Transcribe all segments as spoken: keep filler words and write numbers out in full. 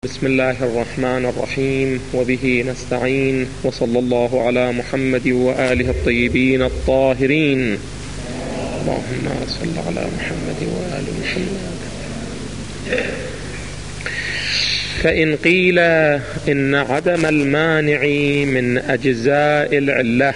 بسم الله الرحمن الرحيم، وبه نستعين، وصلى الله على محمد وآله الطيبين الطاهرين. اللهم صل على محمد وآل محمد. فإن قيل إن عدم المانع من أجزاء العلة،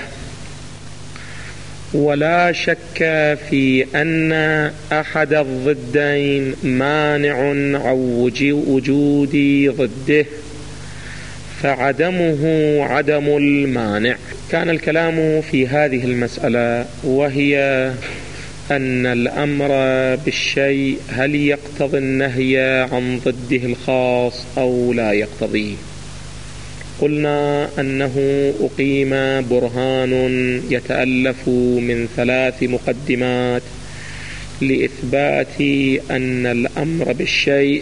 ولا شك في أن أحد الضدين مانع عن وجود ضده، فعدمه عدم المانع. كان الكلام في هذه المسألة، وهي أن الأمر بالشيء هل يقتضي النهي عن ضده الخاص أو لا يقتضيه. قلنا أنه أقيم برهان يتألف من ثلاث مقدمات لإثبات أن الأمر بالشيء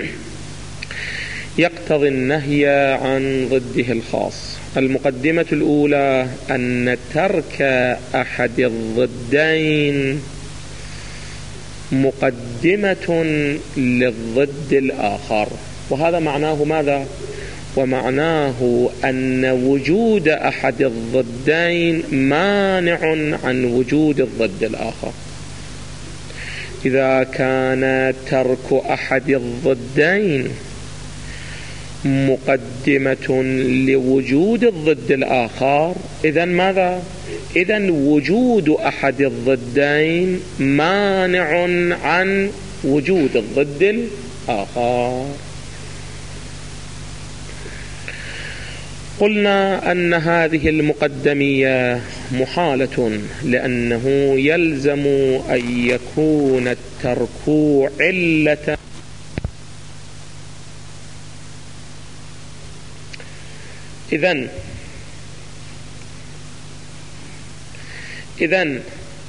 يقتضي النهي عن ضده الخاص. المقدمة الأولى أن ترك أحد الضدين مقدمة للضد الآخر، وهذا معناه ماذا؟ ومعناه أن وجود أحد الضدين مانع عن وجود الضد الآخر. إذا كان ترك أحد الضدين مقدمة لوجود الضد الآخر، إذن ماذا؟ إذن وجود أحد الضدين مانع عن وجود الضد الآخر. قلنا أن هذه المقدمية محالة، لأنه يلزم أن يكون الترك علة. إذن إذن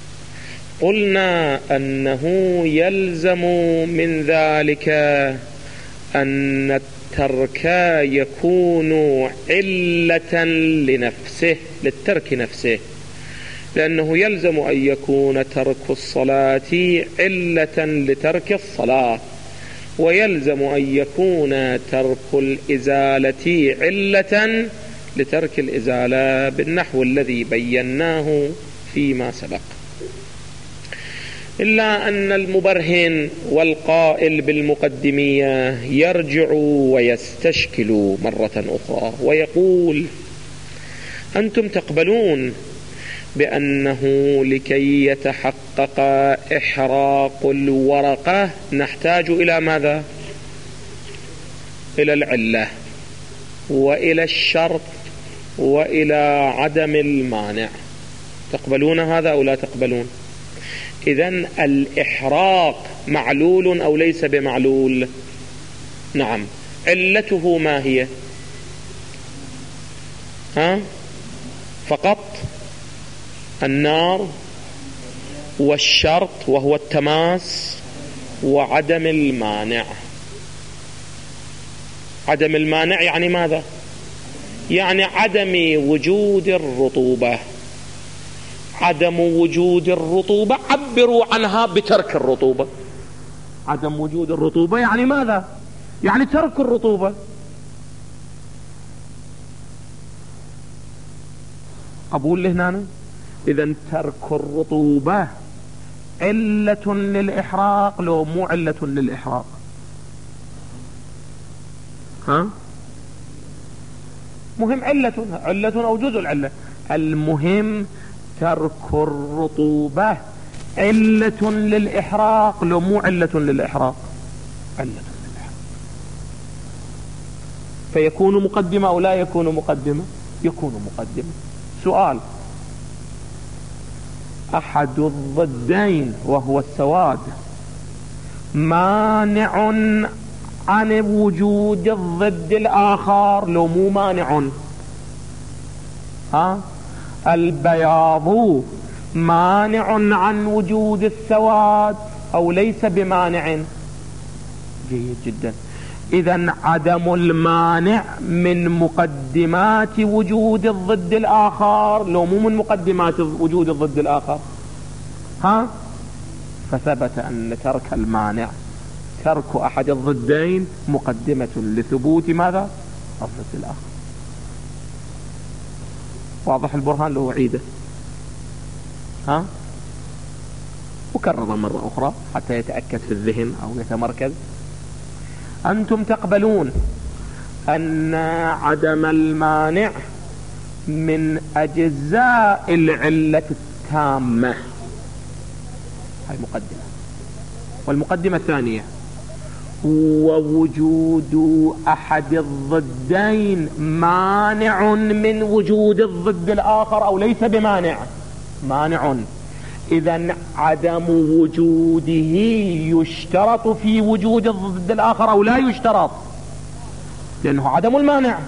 قلنا أنه يلزم من ذلك أن الترك يكون علة لنفسه، للترك نفسه، لأنه يلزم أن يكون ترك الصلاة علة لترك الصلاة، ويلزم أن يكون ترك الإزالة علة لترك الإزالة بالنحو الذي بيناه فيما سبق. إلا أن المبرهن والقائل بالمقدمية يرجع ويستشكل مرة أخرى ويقول: أنتم تقبلون بأنه لكي يتحقق إحراق الورقة نحتاج إلى ماذا؟ إلى العلة وإلى الشرط وإلى عدم المانع. تقبلون هذا أو لا تقبلون؟ إذن الإحراق معلول أو ليس بمعلول؟ نعم. علته ما هي؟ ها؟ فقط النار والشرط وهو التماس وعدم المانع. عدم المانع يعني ماذا؟ يعني عدم وجود الرطوبة. عدم وجود الرطوبة عبروا عنها بترك الرطوبة. عدم وجود الرطوبة يعني ماذا؟ يعني ترك الرطوبة. أقول له هنا إذن ترك الرطوبة علة للإحراق لو مو علة للإحراق؟ ها؟ مهم علة علة أو جزء العلة. المهم ترك الرطوبة علة للإحراق لو مو علة للإحراق؟ علة للإحراق. فيكون مقدمة أو لا يكون مقدمة؟ يكون مقدمة. سؤال: أحد الضدين وهو السواد مانع عن وجود الضد الآخر لو مو مانع؟ ها؟ البياض مانع عن وجود السواد أو ليس بمانع؟ جيد جدا. إذن عدم المانع من مقدمات وجود الضد الآخر لو مو من مقدمات وجود الضد الآخر. ها؟ فثبت أن ترك المانع ترك أحد الضدين مقدمة لثبوت ماذا؟ الضد الآخر. واضح البرهان لو أعيده؟ ها؟ أكرر مرة أخرى حتى يتأكد في الذهن أو يتمركز. أنتم تقبلون أن عدم المانع من أجزاء العلة التامة، هاي مقدمة. والمقدمة الثانية: ووجود أحد الضدين مانع من وجود الضد الآخر أو ليس بمانع، مانع. إذن عدم وجوده يشترط في وجود الضد الآخر أو لا يشترط؟ لأنه عدم المانع.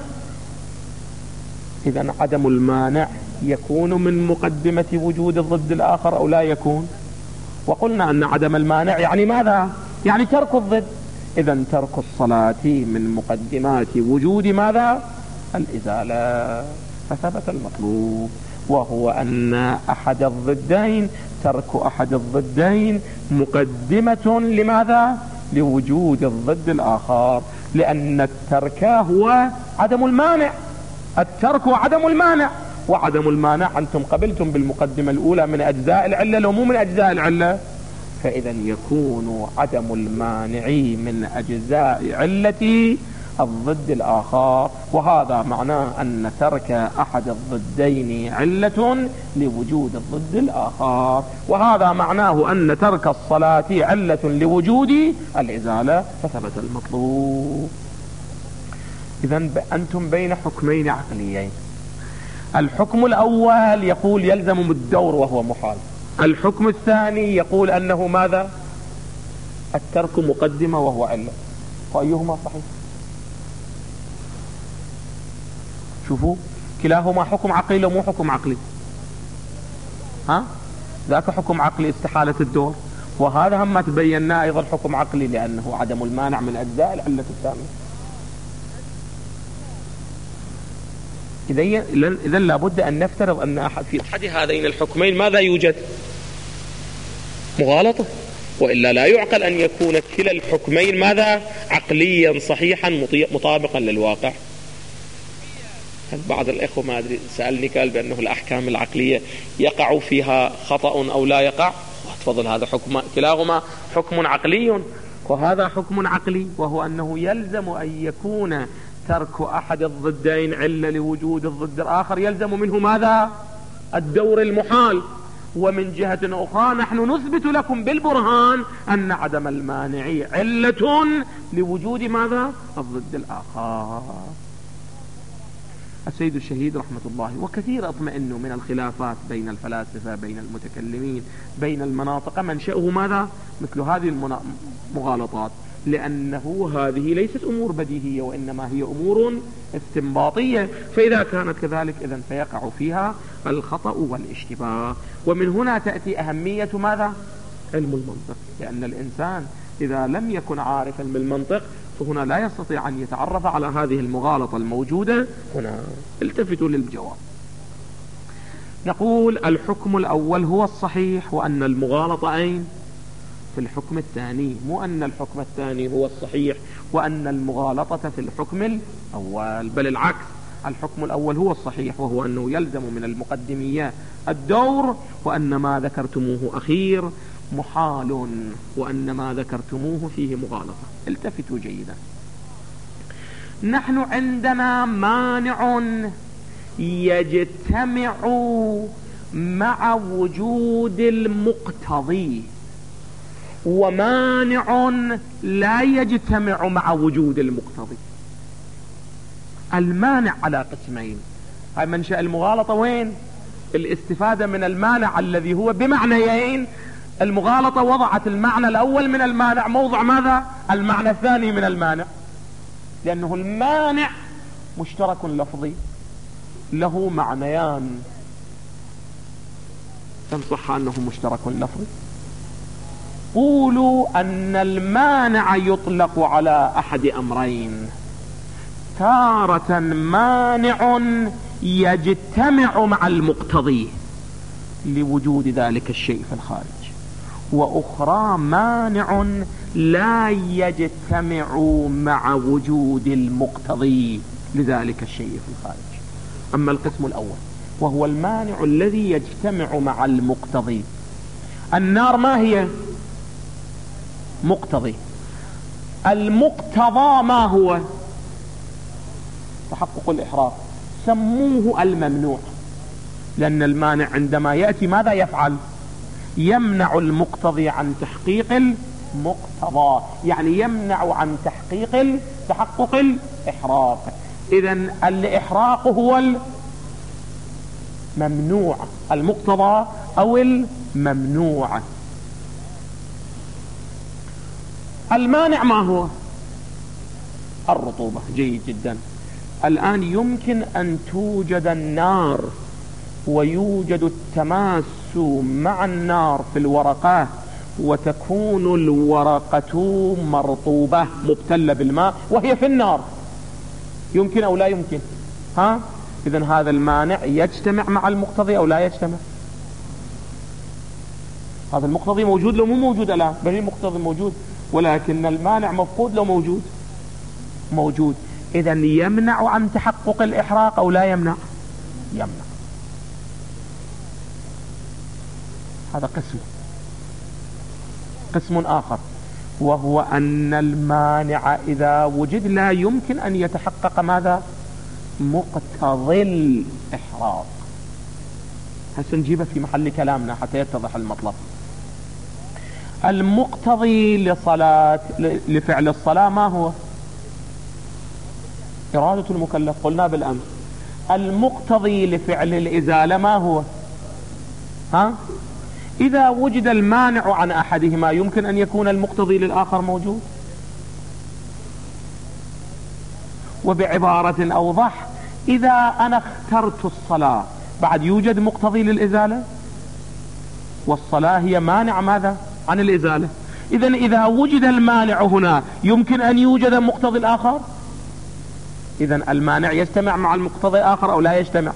إذن عدم المانع يكون من مقدمة وجود الضد الآخر أو لا يكون؟ وقلنا أن عدم المانع يعني ماذا؟ يعني ترك الضد. إذن ترك الصلاة من مقدمات وجود ماذا؟ الإزالة. فثبت المطلوب، وهو أن أحد الضدين ترك أحد الضدين مقدمة لماذا؟ لوجود الضد الآخر، لأن الترك هو عدم المانع. الترك وعدم المانع، وعدم المانع أنتم قبلتم بالمقدمة الأولى من أجزاء العلة لو مو من أجزاء العلة، فإذا يكون عدم المانع من أجزاء علة الضد الآخر. وهذا معناه أن ترك أحد الضدين علة لوجود الضد الآخر، وهذا معناه أن ترك الصلاة علة لوجود الإزالة، فثبت المطلوب. إذن أنتم بين حكمين عقليين. الحكم الأول يقول يلزم بالدور وهو محال. الحكم الثاني يقول أنه ماذا؟ الترك مقدمة وهو علة. فأيهما صحيح؟ شوفوا، كلاهما حكم عقلي ومو حكم عقلي. ها؟ ذاك حكم عقلي استحالة الدور، وهذا هم ما تبيناه أيضا حكم عقلي لأنه عدم المانع من أجزاء العلة التامة. إذا لابد أن نفترض أن أحد في أحد هذين الحكمين ماذا يوجد؟ مغالطة، وإلا لا يعقل أن يكون كلا الحكمين ماذا؟ عقليا صحيحا مطابقا للواقع. بعض الإخوة ما أدري سألني قال بأنه الأحكام العقلية يقع فيها خطأ أو لا يقع. تفضل، هذا حكم، كلاهما حكم عقلي وهذا حكم عقلي، وهو أنه يلزم أن يكون ترك أحد الضدين علة لوجود الضد الآخر، يلزم منه ماذا؟ الدور المحال. ومن جهة أخرى نحن نثبت لكم بالبرهان أن عدم المانع علة لوجود ماذا؟ الضد الآخر. السيد الشهيد رحمة الله وكثير اطمئنوا من الخلافات بين الفلاسفة، بين المتكلمين، بين المناطق، منشأه ماذا؟ مثل هذه المغالطات، لأنه هذه ليست أمور بديهية وإنما هي أمور استنباطية، فإذا كانت كذلك إذن فيقع فيها الخطأ والاشتباه. ومن هنا تأتي أهمية ماذا؟ علم المنطق، لأن الإنسان إذا لم يكن عارفا بالمنطق فهنا لا يستطيع أن يتعرف على هذه المغالطة الموجودة هنا. التفتوا للجواب. نقول الحكم الأول هو الصحيح، وأن المغالطة أين؟ في الحكم الثاني، مو أن الحكم الثاني هو الصحيح وأن المغالطة في الحكم الأول، بل العكس، الحكم الأول هو الصحيح، وهو أنه يلزم من المقدميات الدور، وأن ما ذكرتموه أخير محال، وأن ما ذكرتموه فيه مغالطة. التفتوا جيدا. نحن عندنا مانع يجتمع مع وجود المقتضي، ومانع لا يجتمع مع وجود المقتضي. المانع على قسمين. هاي منشأ المغالطة وين؟ الاستفادة من المانع الذي هو بمعنيين. المغالطة وضعت المعنى الأول من المانع موضع ماذا؟ المعنى الثاني من المانع، لأنه المانع مشترك لفظي له معنيان. تنصح أنه مشترك لفظي؟ قولوا أن المانع يطلق على أحد أمرين: تارة مانع يجتمع مع المقتضي لوجود ذلك الشيء في الخارج، وأخرى مانع لا يجتمع مع وجود المقتضي لذلك الشيء في الخارج. أما القسم الأول وهو المانع الذي يجتمع مع المقتضي، النار ما هي؟ مقتضي. المقتضى ما هو؟ تحقق الإحراق. سموه الممنوع، لأن المانع عندما يأتي ماذا يفعل؟ يمنع المقتضي عن تحقيق المقتضى، يعني يمنع عن تحقيق تحقق الإحراق. إذن الإحراق هو الممنوع، المقتضى أو الممنوع. المانع ما هو؟ الرطوبة. جيد جدا. الآن يمكن أن توجد النار ويوجد التماس مع النار في الورقة، وتكون الورقة مرطوبة مبتلة بالماء وهي في النار، يمكن أو لا يمكن؟ ها؟ إذن هذا المانع يجتمع مع المقتضي أو لا يجتمع؟ هذا المقتضي موجود لو مو موجود الآن؟ بل المقتضي موجود، ولكن المانع مفقود لو موجود؟ موجود. إذن يمنع عن تحقق الإحراق أو لا يمنع؟ يمنع. هذا قسم. قسم آخر وهو أن المانع إذا وجد لا يمكن أن يتحقق ماذا؟ مقتضي الإحراق. هسه نجيبه في محل كلامنا حتى يتضح المطلب. المقتضي لصلاة لفعل الصلاة ما هو؟ إرادة المكلف، قلنا بالأمس. المقتضي لفعل الإزالة ما هو؟ ها؟ إذا وجد المانع عن أحدهما يمكن أن يكون المقتضي للآخر موجود. وبعبارة أوضح، إذا أنا اخترت الصلاة بعد يوجد مقتضي للإزالة، والصلاة هي مانع ماذا؟ عن الإزالة. إذن إذا وجد المانع هنا يمكن أن يوجد مقتضي الآخر. إذن المانع يجتمع مع المقتضي الآخر أو لا يجتمع؟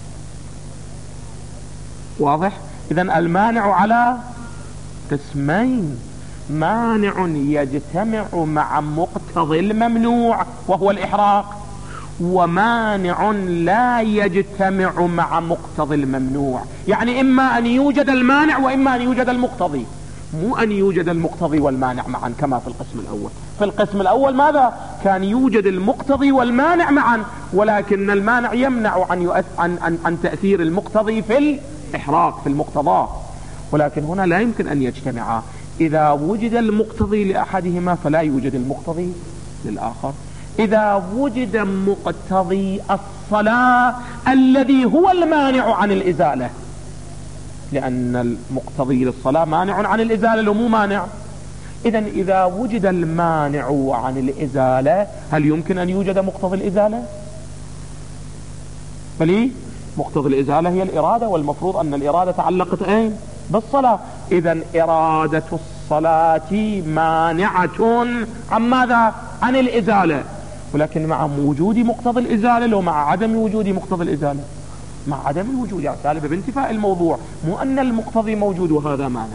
واضح؟ إذن المانع على قسمين: مانع يجتمع مع مقتضي الممنوع وهو الإحراق، ومانع لا يجتمع مع مقتضي الممنوع. يعني إما أن يوجد المانع وإما أن يوجد المقتضي، مو أن يوجد المقتضي والمانع معا كما في القسم الأول. في القسم الأول ماذا؟ كان يوجد المقتضي والمانع معا، ولكن المانع يمنع عن, يؤث... عن... عن... عن تأثير المقتضي في الإحراق في المقتضى. ولكن هنا لا يمكن أن يجتمعا. إذا وجد المقتضي لأحدهما فلا يوجد المقتضي للآخر. إذا وجد مقتضي الصلاة الذي هو المانع عن الإزالة، لأن المقتضي للصلاة مانع عن الإزالة لو مو مانع. إذن إذا وجد المانع عن الإزالة هل يمكن أن يوجد مقتضي الإزالة؟ بل مقتضي الإزالة هي الإرادة، والمفروض أن الإرادة تعلقت أين؟ بالصلاة. إذن إرادة الصلاة مانعة عن ماذا؟ عن الإزالة. ولكن مع وجود مقتضي الإزالة لو مع عدم وجود مقتضي الإزالة؟ مع عدم الوجود، يعني سالب بانتفاء الموضوع، مو أن المقتضي موجود وهذا مانع.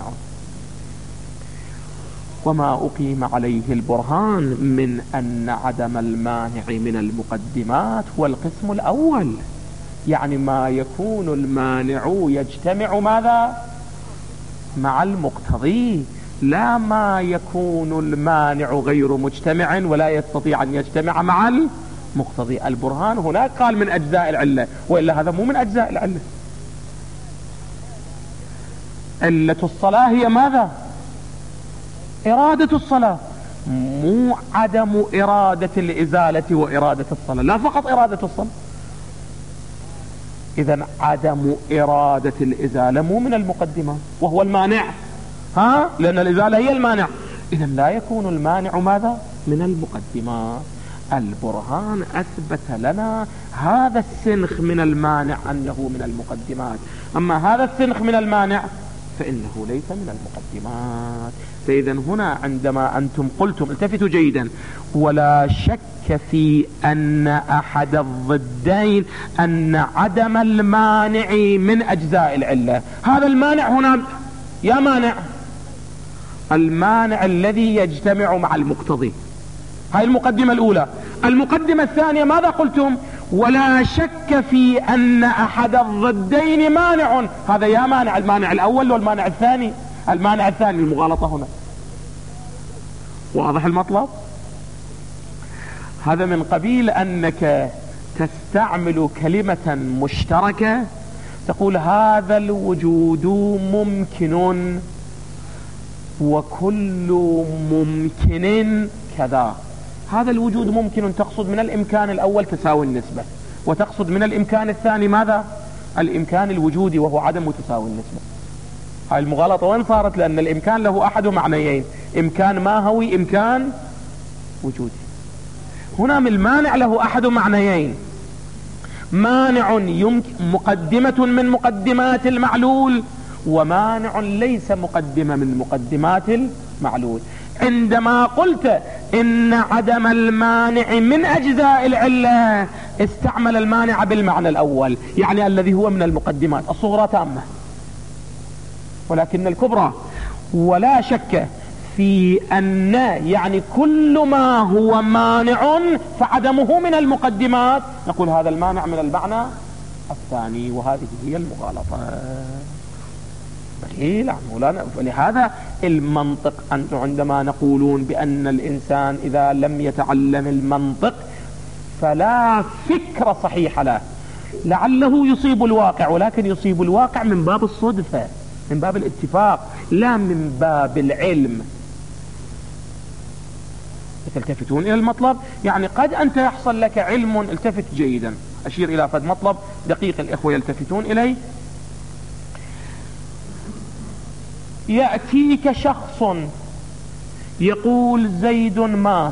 وما أقيم عليه البرهان من أن عدم المانع من المقدمات هو القسم الأول، يعني ما يكون المانع يجتمع ماذا؟ مع المقتضي، لا ما يكون المانع غير مجتمع ولا يستطيع أن يجتمع مع المقتضي. البرهان هناك قال من أجزاء العلة، وإلا هذا مو من أجزاء العلة. علة الصلاة هي ماذا؟ إرادة الصلاة، مو عدم إرادة الإزالة وإرادة الصلاة، لا فقط إرادة الصلاة. إذن عدم إرادة الإزالة مو من المقدمة وهو المانع، ها؟ لأن الإزالة هي المانع. إذن لا يكون المانع ماذا؟ من المقدمات. البرهان أثبت لنا هذا السنخ من المانع أنه من المقدمات، أما هذا السنخ من المانع فإنه ليس من المقدمات. فإذا هنا عندما أنتم قلتم، التفتوا جيدا، ولا شك في أن أحد الضدين أن عدم المانع من أجزاء العلة. هذا المانع هنا يا مانع المانع الذي يجتمع مع المقتضي. هاي المقدمة الأولى. المقدمة الثانية ماذا قلتم؟ ولا شك في أن أحد الضدين مانع. هذا يا مانع المانع الأول والمانع الثاني. المانع الثاني المغالطة هنا. واضح المطلب؟ هذا من قبيل أنك تستعمل كلمة مشتركة تقول هذا الوجود ممكن وكل ممكن كذا. هذا الوجود ممكن تقصد من الإمكان الأول تساوي النسبة، وتقصد من الإمكان الثاني ماذا؟ الإمكان الوجودي وهو عدم تساوي النسبة. هاي المغالطة وين صارت؟ لأن الإمكان له أحد معنيين، إمكان ماهوي إمكان وجودي. هنا من المانع له أحد معنيين، مانع يمكن مقدمة من مقدمات المعلول، ومانع ليس مقدمة من مقدمات المعلول. عندما قلت إن عدم المانع من أجزاء العلة استعمل المانع بالمعنى الأول، يعني الذي هو من المقدمات. الصغرى تامة ولكن الكبرى. ولا شك في أن يعني كل ما هو مانع فعدمه من المقدمات، نقول هذا المانع من المعنى الثاني، وهذه هي المغالطة. بليل مولانا. ولهذا المنطق، أنتم عندما نقولون بأن الإنسان إذا لم يتعلم المنطق فلا فكرة صحيحة له، لعله يصيب الواقع، ولكن يصيب الواقع من باب الصدفة، من باب الاتفاق، لا من باب العلم. تلتفتون إلى المطلب؟ يعني قد أنت يحصل لك علم، التفت جيدا، أشير إلى فد مطلب دقيق الإخوة يلتفتون إليه. يأتيك شخص يقول زيد مات،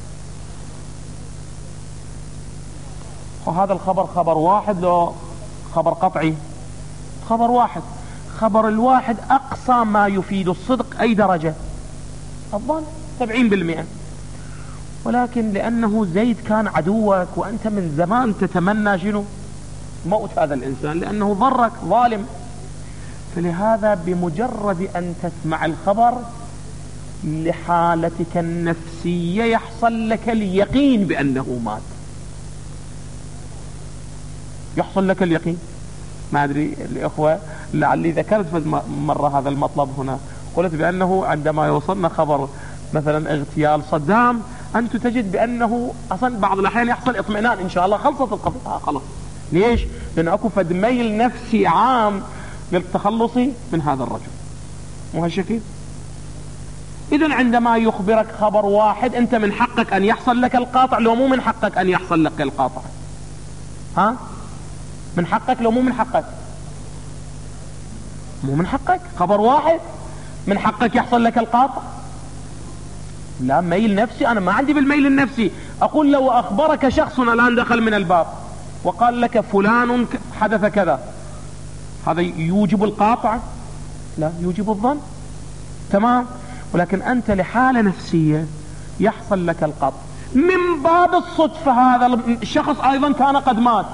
وهذا الخبر خبر واحد لو خبر قطعي؟ خبر واحد. خبر الواحد أقصى ما يفيد الصدق أي درجة؟ الظن سبعين بالمئة. ولكن لأنه زيد كان عدوك وأنت من زمان تتمنى شنو؟ موت هذا الإنسان لأنه ضرك ظالم، فلهذا بمجرد أن تسمع الخبر لحالتك النفسية يحصل لك اليقين بأنه مات. يحصل لك اليقين. ما أدري الأخوة لعلي ذكرت مرة هذا المطلب هنا، قلت بأنه عندما يوصلنا خبر مثلا اغتيال صدام، أنت تجد بأنه أصلا بعض الأحيان يحصل اطمئنان، إن شاء الله خلصت القضية. آه خلاص. ليش؟ لأن أكو فد ميل نفسي عام للتخلص من هذا الرجل. وهالشكل إذن عندما يخبرك خبر واحد أنت من حقك أن يحصل لك القاطع، لو مو من حقك أن يحصل لك القاطع. ها؟ من حقك لو مو من حقك؟ مو من حقك. خبر واحد من حقك يحصل لك القاطع. لا، ميل نفسي. أنا ما عندي بالميل النفسي. أقول لو أخبرك شخص الآن دخل من الباب وقال لك فلان حدث كذا، هذا يوجب القاطع؟ لا، يوجب الظن. تمام. ولكن أنت لحالة نفسية يحصل لك القطع من باب الصدفة. هذا الشخص أيضا كان قد مات،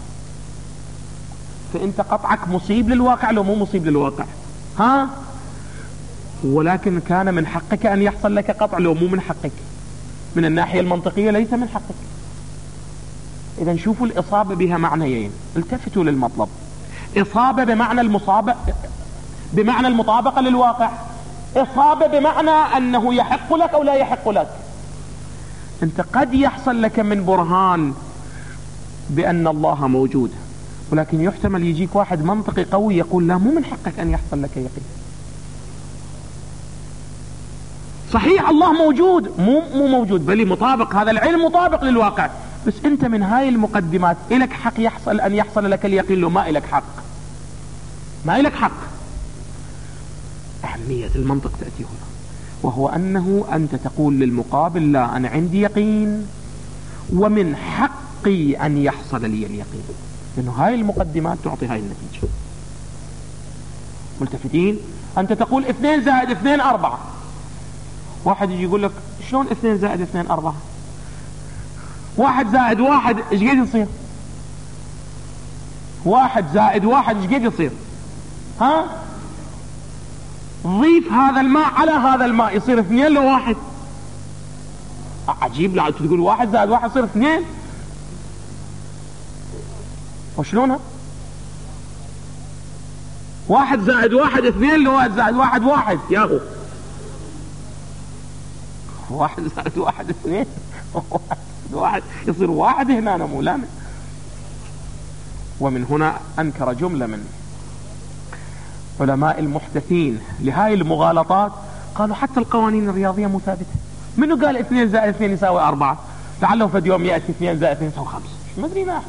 فأنت قطعك مصيب للواقع لو مو مصيب للواقع؟ ها؟ ولكن كان من حقك أن يحصل لك قطع لو مو من حقك. من الناحية المنطقية ليس من حقك. إذا شوفوا الإصابة بها معنيين، التفتوا للمطلب. إصابة بمعنى المصابة، بمعنى المطابقة للواقع. إصابة بمعنى أنه يحق لك أو لا يحق لك. أنت قد يحصل لك من برهان بأن الله موجود، ولكن يحتمل يجيك واحد منطقي قوي يقول لا، مو من حقك أن يحصل لك يقين. صحيح الله موجود، مو مو موجود، بل مطابق، هذا العلم مطابق للواقع، بس أنت من هاي المقدمات إلك حق يحصل أن يحصل لك اليقين، لو ما إلك حق، ما إلك حق. أهمية المنطق تأتي هنا، وهو أنه أنت تقول للمقابل لا، أنا عندي يقين ومن حقي أن يحصل لي اليقين، لأنه هاي المقدمات تعطي هاي النتيجة. ملتفتين؟ أنت تقول اثنين زائد اثنين أربعة، واحد يجي يقول لك شلون اثنين زائد اثنين أربعة؟ واحد زائد واحد ايش قد يصير؟ واحد زائد واحد ايش قد يصير؟ ها؟ ضيف هذا الماء على هذا الماء يصير اثنين لو واحد. عجيب، لا تقول واحد زائد واحد يصير اثنين، وشلونها؟ واحد زائد واحد اثنين، لو واحد زائد واحد واحد يا اخو. واحد زائد واحد اثنين، واحد واحد يصير واحد هنا أنا مولانا. ومن هنا أنكر جملة من علماء المحدثين لهاي المغالطات، قالوا حتى القوانين الرياضية مو ثابتة. منو قال اثنين زائد اثنين يساوي أربعة؟ لعله فد يوم يأتي اثنين زائد اثنين يساوي خمسة، ما أدري ما.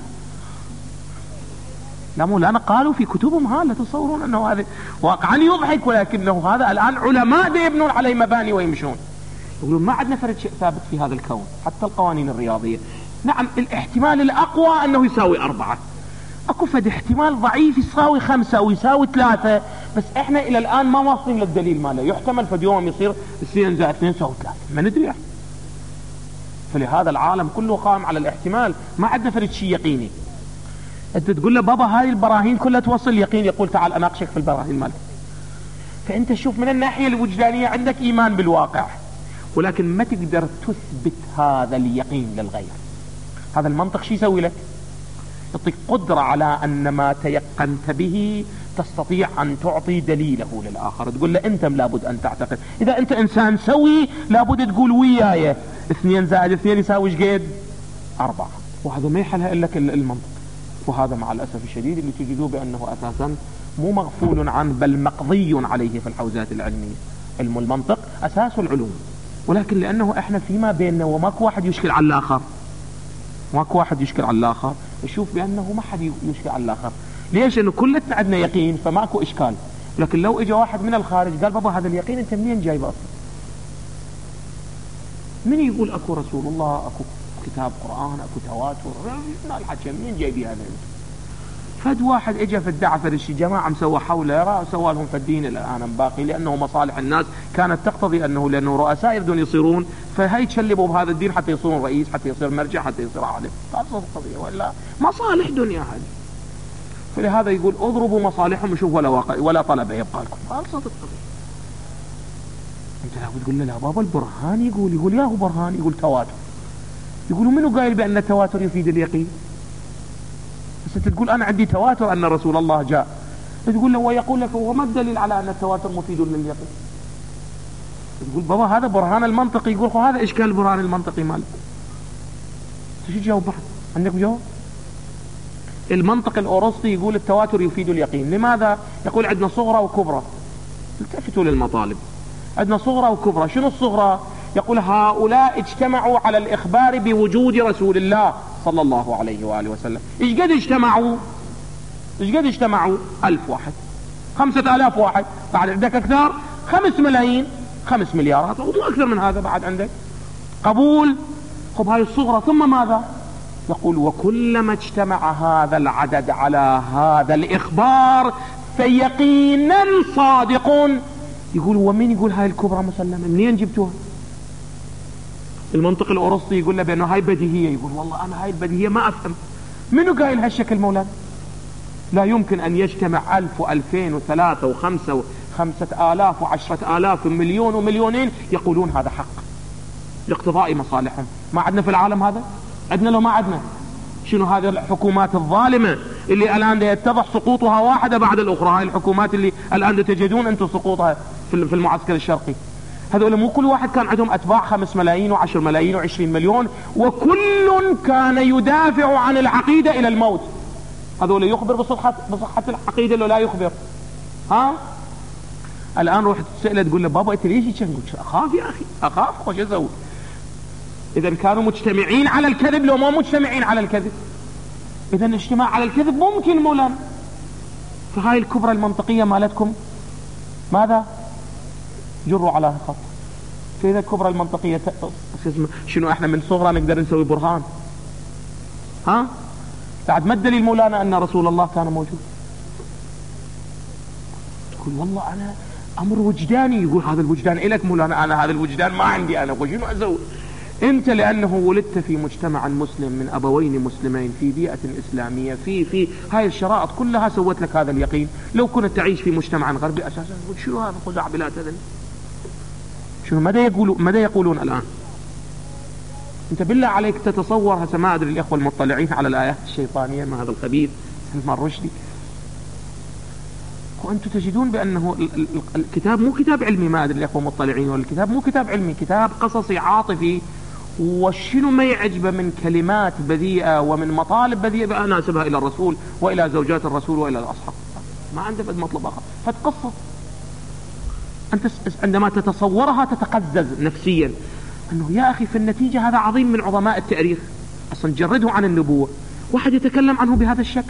لا مولانا قالوا في كتبهم، ها لا تصورون أنه هذا واقعا يضحك، ولكنه هذا الآن علماء يبنون عليه مباني ويمشون. يقولون ما عندنا فرد شيء ثابت في هذا الكون حتى القوانين الرياضية. نعم الاحتمال الأقوى أنه يساوي أربعة، أكو فد احتمال ضعيف يساوي خمسة ويساوي ثلاثة، بس احنا إلى الآن ما واصلين للدليل ماله. يحتمل فد يوم يصير اثنين زائد اثنين يساوي ثلاثة، ما ندري احنا. فلهذا العالم كله قائم على الاحتمال، ما عندنا فرد شيء يقيني. انت تقول له بابا هاي البراهين كلها توصل يقين، يقول تعال اناقشك في البراهين مالك. فانت شوف من الناحية الوجدانية عندك ايمان بالواقع، ولكن ما تقدر تثبت هذا اليقين للغير. هذا المنطق شو يسوي لك؟ يعطيك قدرة على أن ما تيقنت به تستطيع أن تعطي دليله للآخر. تقول له أنت لابد أن تعتقد، إذا أنت إنسان سوي لابد تقول وياي اثنين زائد اثنين يساوي ايش قد؟ أربعة. وهذا ما يحلها إلا المنطق. وهذا مع الأسف الشديد اللي تجدوه بأنه أساسا مو مغفول عنه، بل مقضي عليه في الحوزات العلمية. علم المنطق أساس العلوم، ولكن لأنه إحنا فيما بيننا وماكو واحد يشكل على الآخر، ماكو واحد يشكل على الآخر، يشوف بأنه ما حد يشكل على الآخر. ليش؟ إنه كلنا عندنا يقين فماكو إشكال. لكن لو إجا واحد من الخارج قال بابا هذا اليقين أنت منين جايبه أصلا؟ من يقول أكو رسول الله، أكو كتاب قرآن، أكو تواتر، من الحكي منين جايبي هذا؟ فد واحد اجى في الدعاء فد الشي جماعة مسوى حوله، سوى لهم في الدين الآن باقي، لأنه مصالح الناس كانت تقتضي أنه لأنه رؤساء يردون يصيرون، فهي تشلبوا بهذا الدين حتى يصيرون رئيس، حتى يصير مرجع، حتى يصير عالم. خلصت القضية، ولا مصالح دنيا هذه. فلهذا يقول اضربوا مصالحهم وشوف ولا واقع ولا طلب يبقى لكم. خلصت القضية. انت لا تقول له لا بابا البرهان يقول يقول يا هو برهان، يقول تواتر. يقولوا منو قايل بأن التواتر يفيد اليقين؟ بس انت تقول انا عندي تواتر ان رسول الله جاء، تقول له ويقول لك هو ما الدليل على ان التواتر مفيد لليقين؟ تقول بابا هذا برهان المنطقي، يقول هذا اشكال البرهان المنطقي مالك. شو تجاوب بعد؟ عندك جواب؟ المنطق الأوروسطي يقول التواتر يفيد اليقين. لماذا؟ يقول عندنا صغرى وكبرى. التفتوا للمطالب. عندنا صغرى وكبرى. شنو الصغرى؟ يقول هؤلاء اجتمعوا على الإخبار بوجود رسول الله صلى الله عليه وآله وسلم. ايش قد اجتمعوا؟ ايش قد اجتمعوا؟ ألف واحد، خمسة آلاف واحد، بعد عندك أكثر خمس ملايين، خمس مليارات، ومو أكثر من هذا بعد عندك. قبول. خب هاي الصغرى، ثم ماذا؟ يقول وكلما اجتمع هذا العدد على هذا الإخبار فيقينا صادق. يقول ومين يقول هاي الكبرى مسلمة؟ منين جبتوها؟ المنطق الأوروسطي يقول له بأنه هاي بديهية. يقول والله أنا هاي البديهية ما أفهم. منو قايل هالشكل مولانا؟ لا يمكن أن يجتمع ألف وألفين وثلاثة وخمسة وخمسة آلاف وعشرة آلاف ومليون ومليونين يقولون هذا حق لاقتضاء مصالحهم. ما عندنا في العالم هذا؟ عندنا لو ما عندنا؟ شنو هذه الحكومات الظالمة اللي الآن يتضح سقوطها واحدة بعد الأخرى؟ هاي الحكومات اللي الآن تجدون أنتم سقوطها في المعسكر الشرقي. هذول مو كل واحد كان عندهم أتباع خمس ملايين وعشر ملايين وعشرين مليون، وكل كان يدافع عن العقيدة إلى الموت. هذول يخبر بصحة, بصحة العقيدة لو لا يخبر؟ ها؟ الآن روح تسأله تقول له بابا أنت ليش يتشن؟ أخاف يا أخي، أخاف وش أسوي؟ إذا كانوا مجتمعين على الكذب لو ما مجتمعين على الكذب. إذا الاجتماع على الكذب ممكن مولانا. فهاي الكبرى المنطقية مالتكم ماذا؟ جروا على خط. فإذا الكبرى المنطقية شنو احنا من صغرى نقدر نسوي برهان؟ ها؟ بعد ما الدليل مولانا أن رسول الله كان موجود؟ تقول والله أنا أمر وجداني. يقول هذا الوجدان إلك مولانا، أنا هذا الوجدان ما عندي أنا، وشنو أسوي؟ انت لانه ولدت في مجتمع مسلم من ابوين مسلمين في بيئة اسلامية في في هاي الشرائط كلها سوت لك هذا اليقين. لو كنت تعيش في مجتمع غربي اساسا شنو هذا خزعبلات هذا؟ شنو ماذا يقولون ماذا يقولون الان؟ انت بالله عليك تتصور هسه، ما ادري الاخوة المطلعين على الايات الشيطانية مع هذا الخبيث سلمان رشدي، وانتم تجدون بانه الكتاب مو كتاب علمي، ما ادري الاخوة المطلعين، ولا الكتاب مو كتاب علمي، كتاب قصصي عاطفي، وشنو ما يعجبه من كلمات بذيئة ومن مطالب بذيئة ناسبها الى الرسول والى زوجات الرسول والى الاصحاب، ما عنده فد مطلب اخر. فتقصة انت عندما تتصورها تتقزز نفسيا انه يا اخي في النتيجة هذا عظيم من عظماء التاريخ، اصلا جرده عن النبوة واحد يتكلم عنه بهذا الشكل.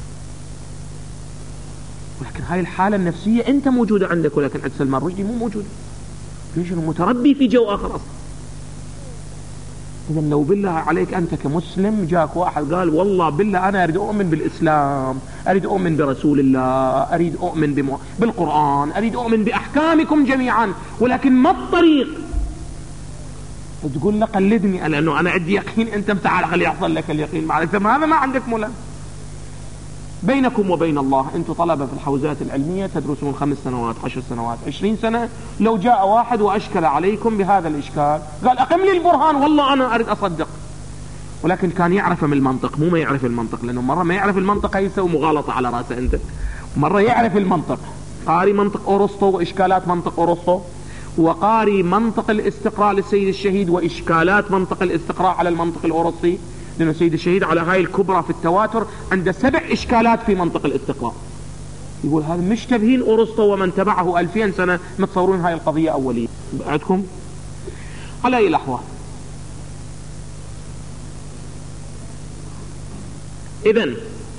ولكن هاي الحالة النفسية انت موجودة عندك، ولكن عند سلمان رشدي مو موجودة. ليش؟ متربي في جو اخر اصلا. اذا لو بالله عليك انت كمسلم جاك واحد قال والله بالله انا اريد اؤمن بالاسلام، اريد اؤمن برسول الله، اريد اؤمن بمو... بالقرآن، اريد اؤمن باحكامكم جميعا، ولكن ما الطريق؟ تقول له قلدني لانه انا عندي يقين، انت تعال خلي يحصل لك اليقين معك، هذا ما عندك ملا. بينكم وبين الله انتم طلبة في الحوزات العلمية تدرسون خمس سنوات عشر سنوات عشرين سنة، لو جاء واحد واشكل عليكم بهذا الاشكال قال اقم لي البرهان والله انا اريد اصدق، ولكن كان يعرف من المنطق مو ما يعرف المنطق، لانه مرة ما يعرف المنطق هيسوي مغالطة على راسه انت، مرة يعرف المنطق، قاري منطق أرسطو واشكالات منطق أرسطو، وقاري منطق الاستقراء للسيد الشهيد واشكالات منطق الاستقراء على المنطق الأوروسي، لأنه سيد الشهيد على هاي الكبرى في التواتر عنده سبع إشكالات في منطق الاستقراء. يقول هذا مشتبهين أرسطو ومن تبعه ألفين سنة متصورون هاي القضية أولية بعدكم. على أي الأحوال، إذن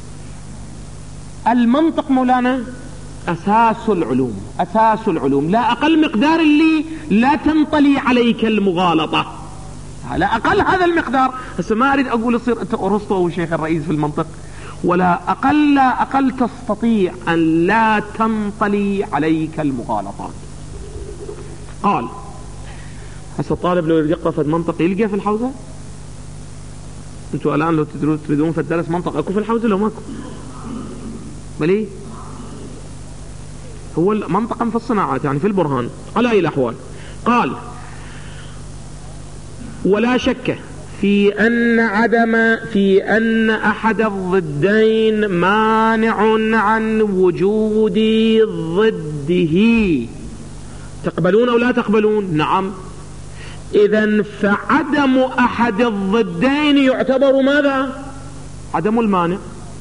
المنطق مولانا أساس العلوم، أساس العلوم، لا أقل مقدار اللي لا تنطلي عليك المغالطة، لا أقل هذا المقدار. هسه ما أريد أقول يصير أنت أرسطو والشيخ الرئيس في المنطق، ولا أقل لا أقل تستطيع أن لا تنطلي عليك المغالطات. قال هسه الطالب لو يقرأ في المنطق يلقى في الحوزة؟ أنتوا الآن لو تريدون في الدرس منطق أكو في الحوزة لو ماكو؟ بلي هو منطقا في الصناعات يعني في البرهان. على أي الأحوال قال ولا شك في أن عدم في أن أحد الضدين مانع عن وجود ضده. تقبلون أو لا تقبلون؟ نعم. إذن فعدم أحد الضدين يعتبر ماذا؟ عدم المانع،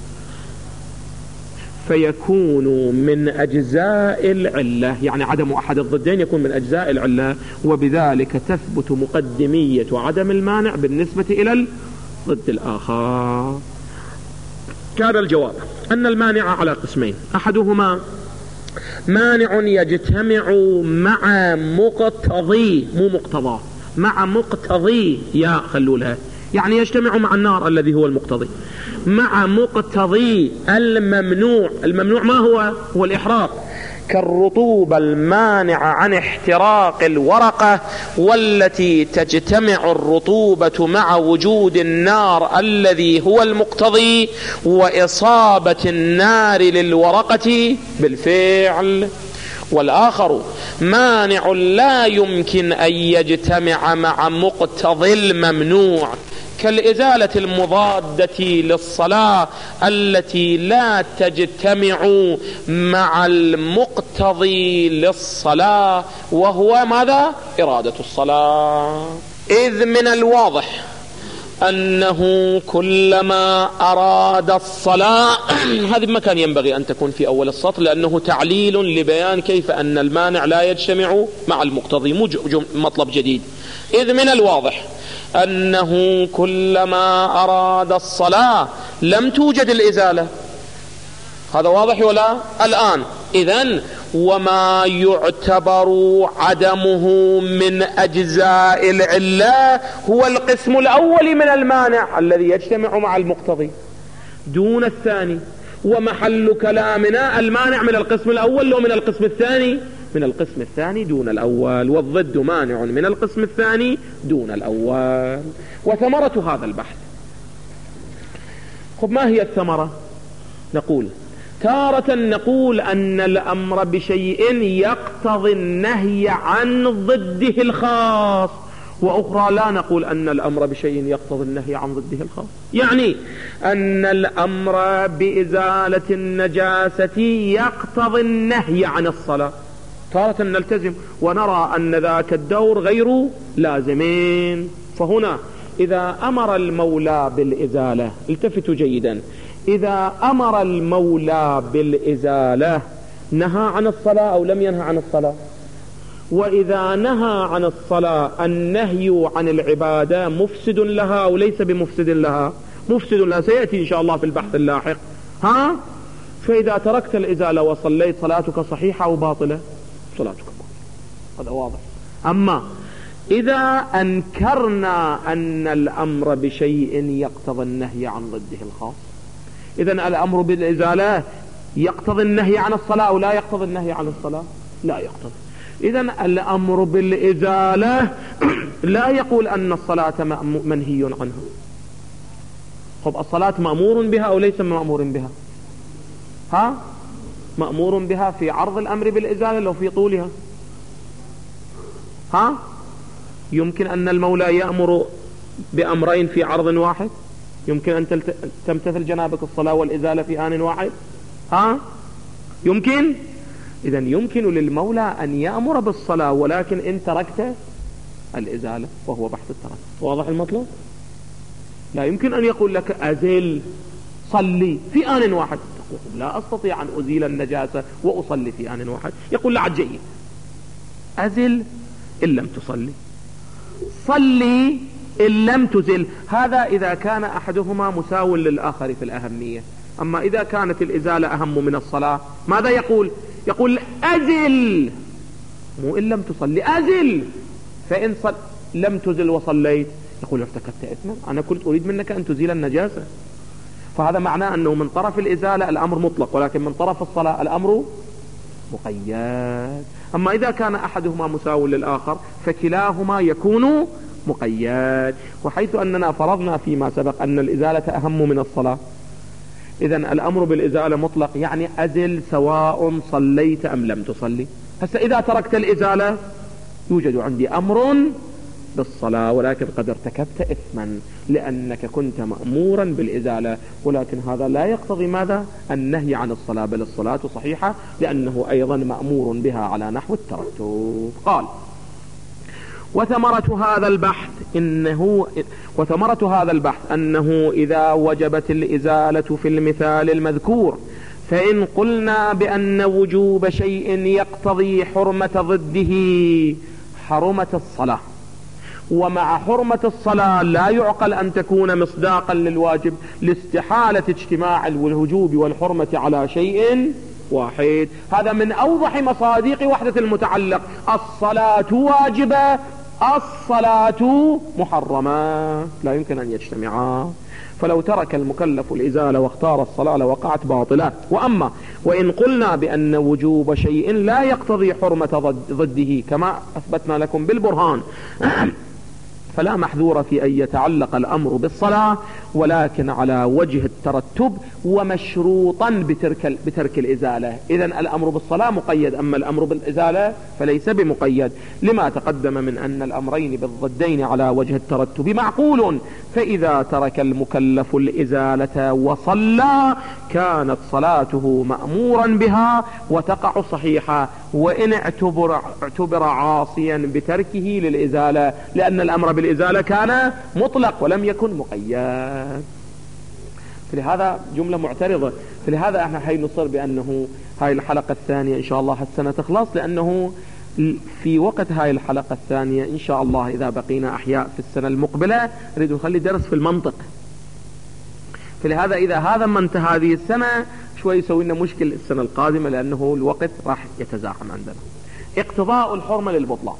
فيكون من أجزاء العلة، يعني عدم أحد الضدين يكون من أجزاء العلة، وبذلك تثبت مقدمية عدم المانع بالنسبة إلى الضد الآخر. كان الجواب أن المانع على قسمين، أحدهما مانع يجتمع مع مقتضي، مو مقتضى، مع مقتضي يا خلولها، يعني يجتمع مع النار الذي هو المقتضي، مع مقتضي الممنوع. الممنوع ما هو؟ هو الإحراق، كالرطوبة المانعة عن احتراق الورقة، والتي تجتمع الرطوبة مع وجود النار الذي هو المقتضي وإصابة النار للورقة بالفعل. والآخر مانع لا يمكن أن يجتمع مع مقتضي الممنوع، كالإزالة المضادة للصلاة التي لا تجتمع مع المقتضي للصلاة، وهو ماذا؟ إرادة الصلاة. إذ من الواضح أنه كلما أراد الصلاة هذه ما كان ينبغي أن تكون في أول السطر، لأنه تعليل لبيان كيف أن المانع لا يجتمع مع المقتضي، مو مطلب جديد. إذ من الواضح أنه كلما أراد الصلاة لم توجد الإزالة، هذا واضح ولا؟ الآن إذن وما يعتبر عدمه من أجزاء العلة هو القسم الأول من المانع الذي يجتمع مع المقتضي دون الثاني، ومحل كلامنا المانع من القسم الأول ومن القسم الثاني من القسم الثاني دون الأول، والضد مانع من القسم الثاني دون الأول. وثمرة هذا البحث، خب ما هي الثمرة؟ نقول تارة نقول أن الأمر بشيء يقتضي النهي عن ضده الخاص، وأخرى لا نقول أن الأمر بشيء يقتضي النهي عن ضده الخاص. يعني أن الأمر بإزالة النجاسة يقتضي النهي عن الصلاة، تارة نلتزم ونرى أن ذاك الدور غير لازمين. فهنا إذا أمر المولى بالإزالة، التفتوا جيدا، إذا أمر المولى بالإزالة نهى عن الصلاة أو لم ينهى عن الصلاة؟ وإذا نهى عن الصلاة النهي عن العبادة مفسد لها أو ليس بمفسد لها؟ مفسد لها، سيأتي إن شاء الله في البحث اللاحق. ها؟ فإذا تركت الإزالة وصليت صلاتك صحيحة أو باطلة؟ صلاتك باطلة، هذا واضح. أما إذا أنكرنا أن الأمر بشيء يقتضي النهي عن ضده الخاص، إذن الأمر بالإزالة يقتضي النهي عن الصلاة أو لا يقتضي النهي عن الصلاة؟ لا يقتضي. إذن الأمر بالإزالة لا يقول أن الصلاة منهي عنها. خب الصلاة مأمور بها أو ليس مأمور بها؟ ها؟ مأمور بها في عرض الأمر بالإزالة لو في طولها. ها؟ يمكن أن المولى يأمر بأمرين في عرض واحد؟ يمكن أن تمتثل جنابك الصلاة والإزالة في آن واحد؟ ها؟ يمكن؟ إذن يمكن للمولى أن يأمر بالصلاة ولكن إن تركت الإزالة وهو بحث الترك. واضح المطلب؟ لا يمكن أن يقول لك أزل صلي في آن واحد، تقول لا أستطيع أن أزيل النجاسة وأصلي في آن واحد. يقول لا جيد، أزل إن لم تصلي، صلي إن لم تزل. هذا إذا كان أحدهما مساو للآخر في الأهمية. أما إذا كانت الإزالة أهم من الصلاة ماذا يقول؟ يقول أزل، مو إن لم تصلي، أزل. فإن صل... لم تزل وصليت يقول ارتكبت إثما، أنا كنت أريد منك أن تزيل النجاسة. فهذا معناه أنه من طرف الإزالة الأمر مطلق، ولكن من طرف الصلاة الأمر مقيد. أما إذا كان أحدهما مساو للآخر فكلاهما يكون مقيد. وحيث أننا فرضنا فيما سبق أن الإزالة أهم من الصلاة، إذن الأمر بالإزالة مطلق، يعني أزل سواء صليت أم لم تصلي. هسه إذا تركت الإزالة يوجد عندي أمر بالصلاة ولكن قد ارتكبت إثما لأنك كنت مأمورا بالإزالة، ولكن هذا لا يقتضي ماذا؟ النهي عن الصلاة، بل الصلاة صحيحة لأنه أيضا مأمور بها على نحو الترتب. قال وثمرة هذا البحث إنه وثمرة هذا البحث أنه إذا وجبت الإزالة في المثال المذكور فإن قلنا بأن وجوب شيء يقتضي حرمة ضده حرمت الصلاة، ومع حرمة الصلاة لا يعقل أن تكون مصداقا للواجب لاستحالة اجتماع الوجوب والحرمة على شيء واحد. هذا من أوضح مصادق وحدة المتعلق. الصلاة واجبة، الصلاة محرمة، لا يمكن أن يجتمعا. فلو ترك المكلف الإزالة واختار الصلاة لوقعت باطلة. وأما وإن قلنا بأن وجوب شيء لا يقتضي حرمة ضده كما أثبتنا لكم بالبرهان فلا محذور في أن يتعلق الأمر بالصلاة، ولكن على وجه الترتب ومشروطا بترك, بترك الإزالة. إذن الأمر بالصلاة مقيد، أما الأمر بالإزالة فليس بمقيد، لما تقدم من أن الأمرين بالضدين على وجه الترتب معقول. فإذا ترك المكلف الإزالة وصلى كانت صلاته مأمورا بها وتقع صحيحة، وإن اعتبر, اعتبر عاصيا بتركه للإزالة، لأن الأمر بالإزالة كان مطلق ولم يكن مقيد. فلهذا جملة معترضة. فلهذا احنا حي نصر بأنه هاي الحلقة الثانية إن شاء الله السنة تخلص، لأنه في وقت هاي الحلقة الثانية إن شاء الله إذا بقينا أحياء في السنة المقبلة نريد نخلي درس في المنطق. فلهذا إذا هذا ما انتهى هذه السنة شوي يسوي لنا مشكل السنة القادمة، لأنه الوقت راح يتزاحم عندنا. اقتضاء الحرمة للبطلان.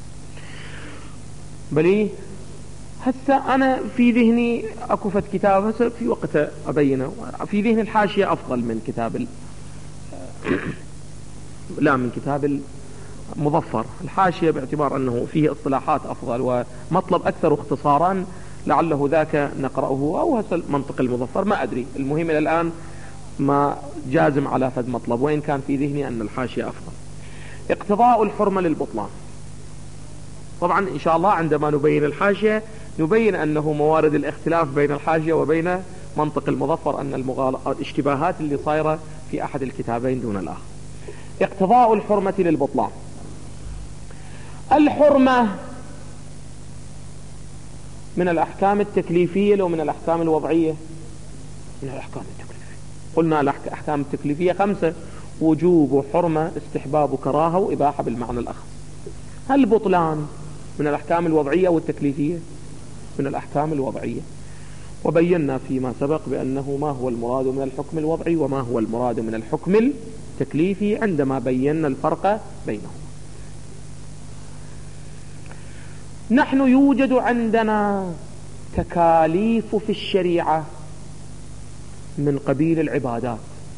بلي هسه أنا في ذهني أكفت كتاب هسه في وقت أبينه، في ذهني الحاشية أفضل من كتاب ال... لا من كتاب مظفر الحاشية باعتبار أنه فيه اصطلاحات أفضل ومطلب أكثر اختصارا لعله ذاك نقرأه أو هسه منطق المظفر ما أدري. المهم إلى الآن ما جازم على فد مطلب، وإن كان في ذهني أن الحاشية أفضل. اقتضاء الحرمة للبطلان. طبعا إن شاء الله عندما نبين الحاشية نبين أنه موارد الاختلاف بين الحاشية وبين منطق المظفر أن الاشتباهات اللي صايرة في أحد الكتابين دون الآخر. اقتضاء الحرمة للبطلان. الحرمة من الأحكام التكليفية لو من الأحكام الوضعية؟ من الأحكام التكليفية. قلنا الأحكام التكليفية خمسة: وجوب، حرمة، استحباب، كراهة، وإباحة بالمعنى الأخص. هل بطلان من الأحكام الوضعية والتكليفية؟ من الأحكام الوضعية. وبينا فيما سبق بأنه ما هو المراد من الحكم الوضعي وما هو المراد من الحكم التكليفي عندما بينا الفرق بينهما. نحن يوجد عندنا تكاليف في الشريعة من قبيل العبادات: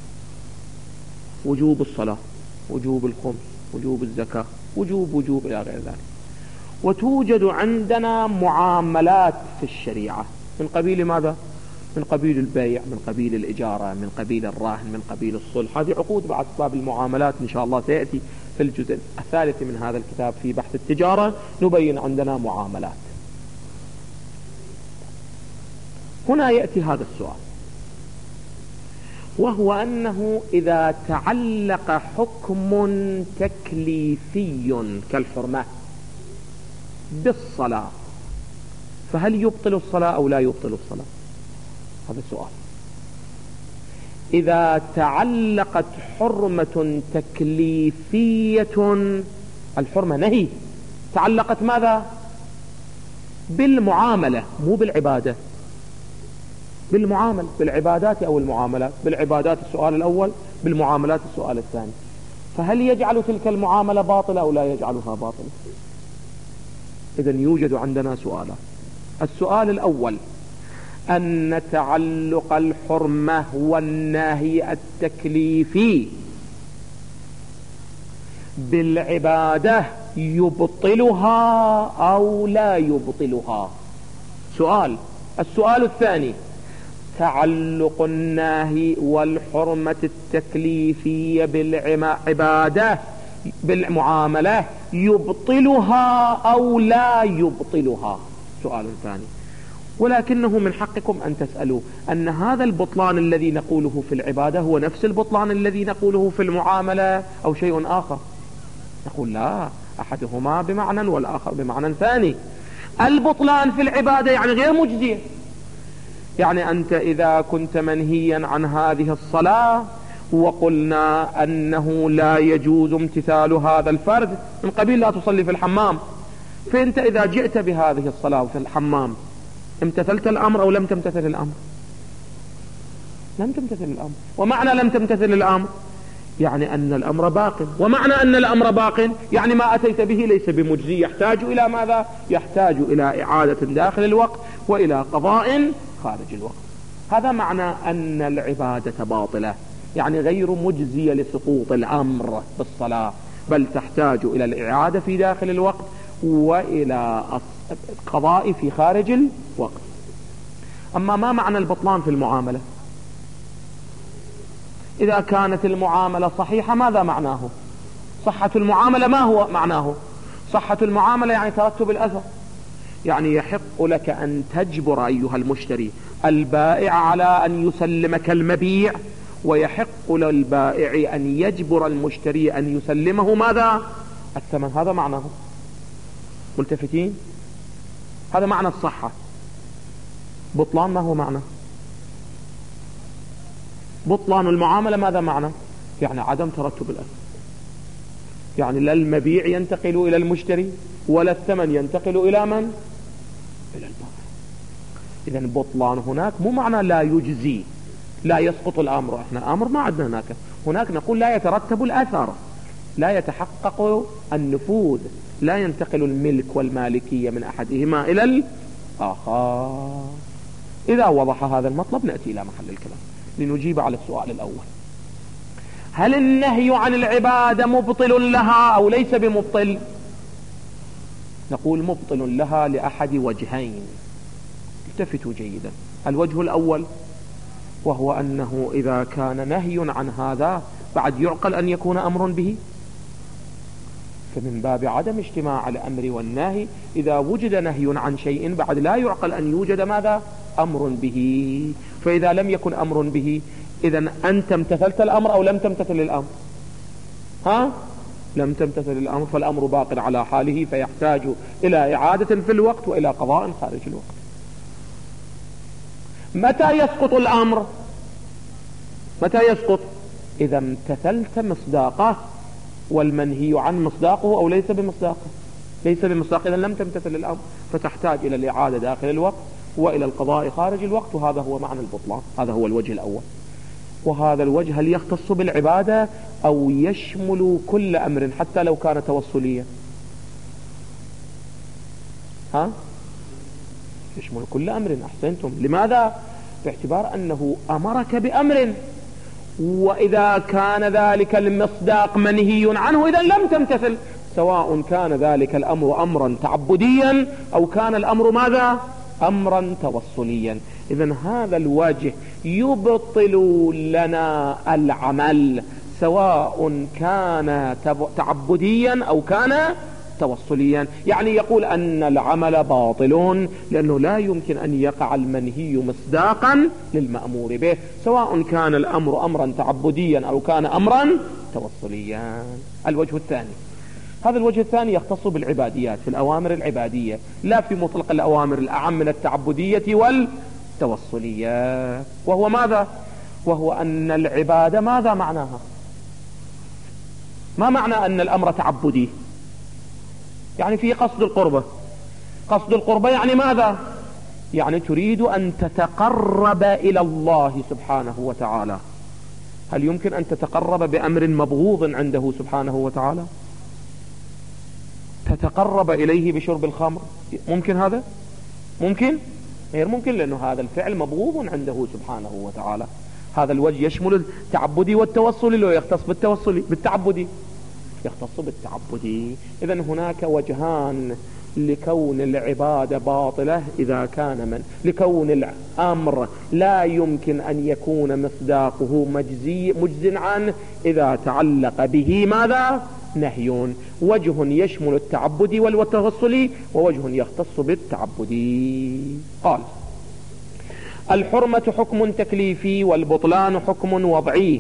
وجوب الصلاة، وجوب الخمس، وجوب الزكاة، وجوب وجوب إلى غير ذلك. وتوجد عندنا معاملات في الشريعة من قبيل ماذا؟ من قبيل البيع، من قبيل الإجارة، من قبيل الرهن، من قبيل الصلح. هذه عقود بعد باب المعاملات إن شاء الله سيأتي في الجزء الثالث من هذا الكتاب في بحث التجارة نبين عندنا معاملات. هنا يأتي هذا السؤال، وهو أنه إذا تعلق حكم تكليفي كالحرمة بالصلاة فهل يبطل الصلاة أو لا يبطل الصلاة؟ هذا السؤال. إذا تعلقت حرمة تكليفية، الحرمة نهي، تعلقت ماذا؟ بالمعاملة مو بالعبادة، بالمعاملة، بالعبادات أو المعاملات. بالعبادات السؤال الأول، بالمعاملات السؤال الثاني. فهل يجعل تلك المعاملة باطلة أو لا يجعلها باطلة؟ إذن يوجد عندنا سؤالان. السؤال الأول أن تعلق الحرمة والنهي التكليفي بالعبادة يبطلها أو لا يبطلها؟ سؤال. السؤال الثاني: تعلق النهي والحرمة التكليفية بالعبادة بالمعاملة يبطلها أو لا يبطلها؟ سؤال ثاني. ولكنه من حقكم أن تسألوا أن هذا البطلان الذي نقوله في العبادة هو نفس البطلان الذي نقوله في المعاملة أو شيء آخر؟ نقول لا، أحدهما بمعنى والآخر بمعنى ثاني. البطلان في العبادة يعني غير مجزية، يعني أنت إذا كنت منهيا عن هذه الصلاة وقلنا أنه لا يجوز امتثال هذا الفرد من قبيل لا تصلي في الحمام، فأنت إذا جئت بهذه الصلاة في الحمام امتثلت الأمر أو لم تمتثل الأمر؟ لم تمتثل الأمر. ومعنى لم تمتثل الأمر يعني أن الأمر باق، ومعنى أن الأمر باق يعني ما أتيت به ليس بمجزي، يحتاج إلى ماذا؟ يحتاج إلى إعادة داخل الوقت وإلى قضاء خارج الوقت. هذا معنى أن العبادة باطلة، يعني غير مجزية لسقوط الأمر بالصلاة، بل تحتاج إلى الإعادة في داخل الوقت وإلى القضاء في خارج الوقت. أما ما معنى البطلان في المعاملة؟ إذا كانت المعاملة صحيحة ماذا معناه؟ صحة المعاملة ما هو معناه؟ صحة المعاملة يعني ترتب الأثر، يعني يحق لك أن تجبر أيها المشتري البائع على أن يسلمك المبيع، ويحق للبائع أن يجبر المشتري أن يسلمه ماذا؟ الثمن. هذا معناه. ملتفتين؟ هذا معنى الصحة. بطلان ما هو معنى؟ بطلان المعاملة ماذا معنى؟ يعني عدم ترتب الأثر، يعني لا المبيع ينتقل إلى المشتري ولا الثمن ينتقل إلى من؟ إلى البائع. إذن بطلان هناك مو معنى لا يجزي، لا يسقط الأمر. احنا الأمر ما عندنا هناك، هناك نقول لا يترتب الأثر، لا يتحقق النفوذ، لا ينتقل الملك والمالكية من أحدهما إلى الآخر. إذا وضح هذا المطلب نأتي إلى محل الكلام لنجيب على السؤال الأول. هل النهي عن العبادة مبطل لها أو ليس بمبطل؟ نقول مبطل لها لأحد وجهين. التفتوا جيدا. الوجه الأول وهو أنه إذا كان نهي عن هذا بعد يعقل أن يكون أمر به، فمن باب عدم اجتماع الأمر والنهي إذا وجد نهي عن شيء بعد لا يعقل أن يوجد ماذا؟ أمر به. فإذا لم يكن أمر به إذن أنت امتثلت الأمر أو لم تمتثل الأمر؟ ها؟ لم تمتثل الأمر، فالأمر باق على حاله فيحتاج إلى إعادة في الوقت وإلى قضاء خارج الوقت. متى يسقط الأمر؟ متى يسقط؟ إذا امتثلت مصداقه، والمنهي عن مصداقه أو ليس بمصداقه، ليس بمصداقه إذا لم تمتثل الأمر، فتحتاج إلى الإعادة داخل الوقت وإلى القضاء خارج الوقت، وهذا هو معنى البطلان. هذا هو الوجه الأول. وهذا الوجه هل يختص بالعبادة أو يشمل كل أمر حتى لو كان توصليا؟ ها؟ يشمل كل أمر. أحسنتم. لماذا؟ باعتبار أنه أمرك بأمر، وإذا كان ذلك المصداق منهي عنه إذا لم تمتثل، سواء كان ذلك الأمر أمرا تعبديا أو كان الأمر ماذا؟ أمرا توصليا. إذن هذا الوجه يبطل لنا العمل سواء كان تعبديا أو كان توصليا. يعني يقول أن العمل باطل لأنه لا يمكن أن يقع المنهي مصداقا للمأمور به، سواء كان الأمر أمرا تعبديا أو كان أمرا توصليا. الوجه الثاني، هذا الوجه الثاني يختص بالعباديات، في الأوامر العبادية، لا في مطلق الأوامر الأعم من التعبدية والتوصلية. وهو ماذا؟ وهو أن العبادة ماذا معناها؟ ما معنى أن الأمر تعبدي؟ يعني في قصد القربة. قصد القربة يعني ماذا؟ يعني تريد أن تتقرب إلى الله سبحانه وتعالى. هل يمكن أن تتقرب بأمر مبغوض عنده سبحانه وتعالى؟ تتقرب إليه بشرب الخمر، ممكن هذا؟ ممكن؟ غير ممكن، لأنه هذا الفعل مبغوض عنده سبحانه وتعالى. هذا الوجه يشمل التعبدي والتوصلي، لو يختص بالتوصلي بالتعبدي يختص بالتعبدي. إذن هناك وجهان لكون العبادة باطلة إذا كان من لكون الأمر لا يمكن أن يكون مصداقه مجزي مجز عنه إذا تعلق به ماذا؟ نهي. وجه يشمل التعبدي والتوصلي، ووجه يختص بالتعبدي. قال: الحرمة حكم تكليفي والبطلان حكم وضعي.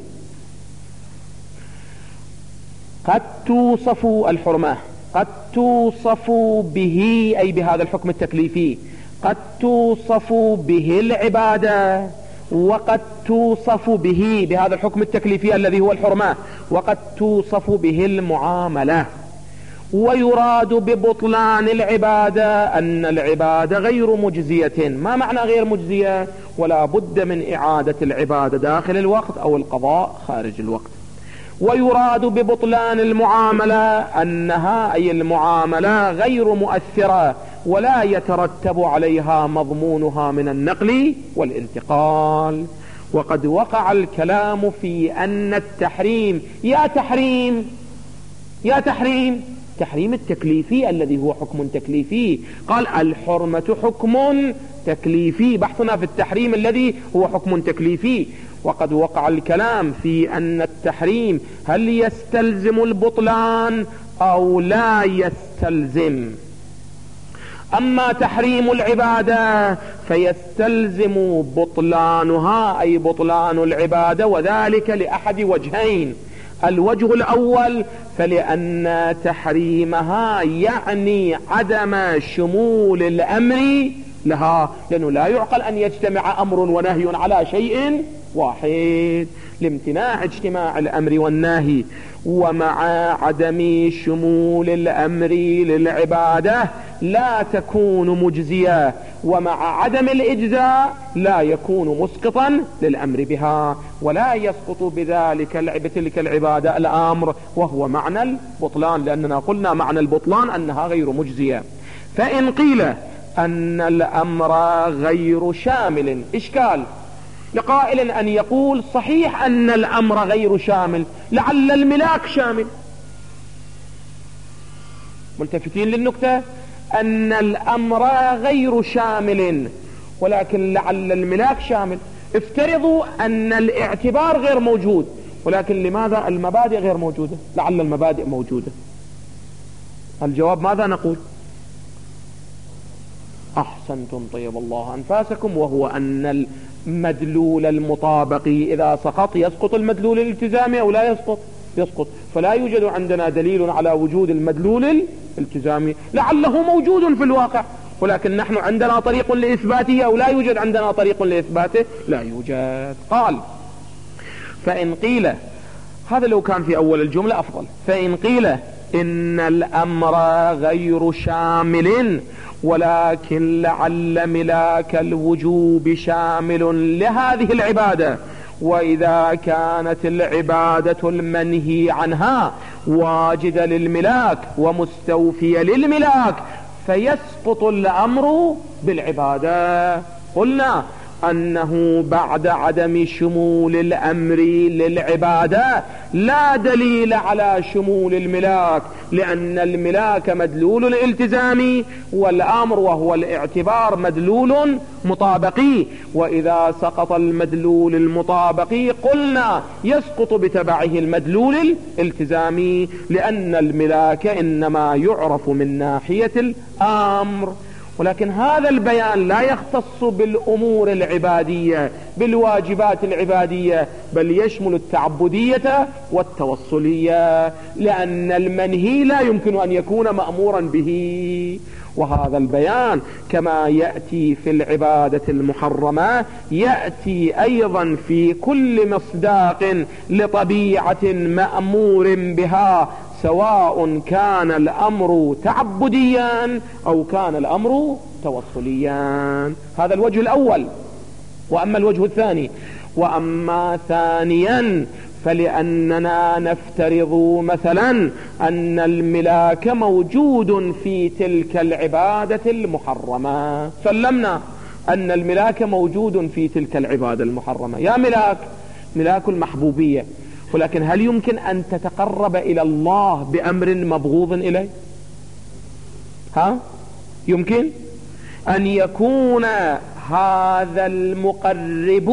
قد توصف الحرمة، قد توصف به أي بهذا الحكم التكليفي، قد توصف به العبادة، وقد توصف به بهذا الحكم التكليفي الذي هو الحرمة، وقد توصف به المعاملة. ويراد ببطلان العبادة أن العبادة غير مجزية. ما معنى غير مجزية؟ ولا بد من إعادة العبادة داخل الوقت أو القضاء خارج الوقت. ويراد ببطلان المعاملة أنها أي المعاملة غير مؤثرة ولا يترتب عليها مضمونها من النقل والانتقال. وقد وقع الكلام في أن التحريم، يا تحريم يا تحريم تحريم التكليفي الذي هو حكم تكليفي، قال الحرمة حكم تكليفي، بحثنا في التحريم الذي هو حكم تكليفي. وقد وقع الكلام في أن التحريم هل يستلزم البطلان أو لا يستلزم. أما تحريم العبادة فيستلزم بطلانها أي بطلان العبادة، وذلك لأحد وجهين. الوجه الأول فلأن تحريمها يعني عدم شمول الأمر لها، لأنه لا يعقل أن يجتمع أمر ونهي على شيء واحد، لامتناع اجتماع الأمر والنهي. ومع عدم شمول الأمر للعبادة لا تكون مجزية، ومع عدم الإجزاء لا يكون مسقطا للأمر بها، ولا يسقط بذلك بتلك العبادة الأمر، وهو معنى البطلان، لأننا قلنا معنى البطلان أنها غير مجزية. فإن قيل أن الأمر غير شامل، إشكال، لقائل أن يقول صحيح أن الأمر غير شامل، لعل الملاك شامل. ملتفتين للنكتة أن الأمر غير شامل ولكن لعل الملاك شامل. افترضوا أن الاعتبار غير موجود، ولكن لماذا المبادئ غير موجودة؟ لعل المبادئ موجودة. الجواب ماذا نقول؟ أحسنتم، طيب الله أنفاسكم، وهو أن المدلول المطابقي إذا سقط يسقط المدلول الالتزامي أو لا يسقط؟ يسقط. فلا يوجد عندنا دليل على وجود المدلول الالتزامي، لعله موجود في الواقع، ولكن نحن عندنا طريق لإثباته أو لا يوجد عندنا طريق لإثباته؟ لا يوجد. قال فإن قيل، هذا لو كان في أول الجملة أفضل، فإن قيل إن الأمر غير شامل ولكن لعل ملاك الوجوب شامل لهذه العبادة، وإذا كانت العبادة المنهي عنها واجدة للملاك ومستوفية للملاك فيسقط الأمر بالعبادة. قلنا أنه بعد عدم شمول الأمر للعبادة لا دليل على شمول الملاك، لأن الملاك مدلول الالتزامي والأمر وهو الاعتبار مدلول مطابقي، وإذا سقط المدلول المطابقي قلنا يسقط بتبعه المدلول الالتزامي، لأن الملاك إنما يعرف من ناحية الأمر. ولكن هذا البيان لا يختص بالأمور العبادية بالواجبات العبادية، بل يشمل التعبدية والتوصلية، لأن المنهي لا يمكن أن يكون مأمورا به. وهذا البيان كما يأتي في العبادة المحرمة يأتي أيضا في كل مصداق لطبيعة مأمور بها، سواء كان الأمر تعبديا أو كان الأمر توصليا. هذا الوجه الأول. وأما الوجه الثاني، وأما ثانيا فلأننا نفترض مثلا أن الملاك موجود في تلك العبادة المحرمة، سلمنا أن الملاك موجود في تلك العبادة المحرمة، يا ملاك، ملاك المحبوبية، ولكن هل يمكن أن تتقرب إلى الله بأمر مبغوض إليه؟ ها؟ يمكن أن يكون هذا المقرب